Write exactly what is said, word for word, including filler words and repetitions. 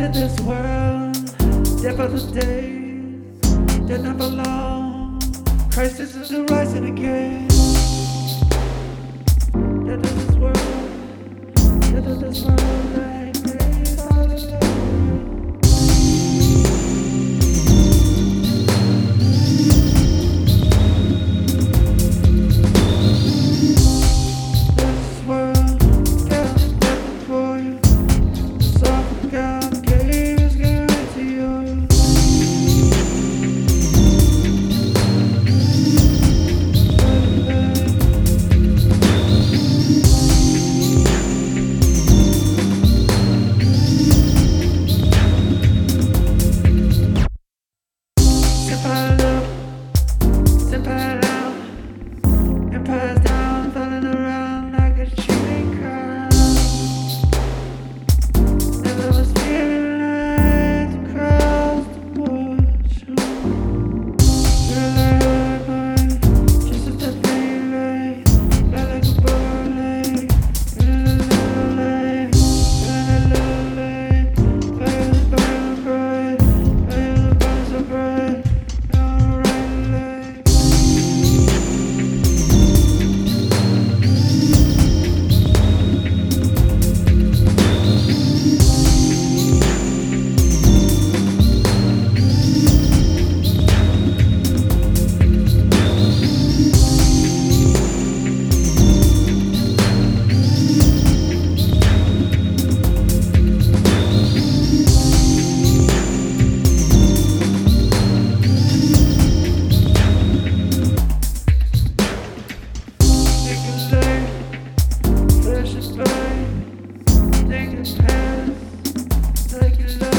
in this world, death of the days, death never long. Christ is the rising again. Death of this world, death of this world, like days all the day. Empire's down, falling around like a cheating crowd. Never was feeling like across the ocean. Feel like mine, just as the thing lay, fly like a bird lay, in a little lay, in a little lay. Fire is burning bright, fire is burning so bright, on the right lay. Take it past, take it low.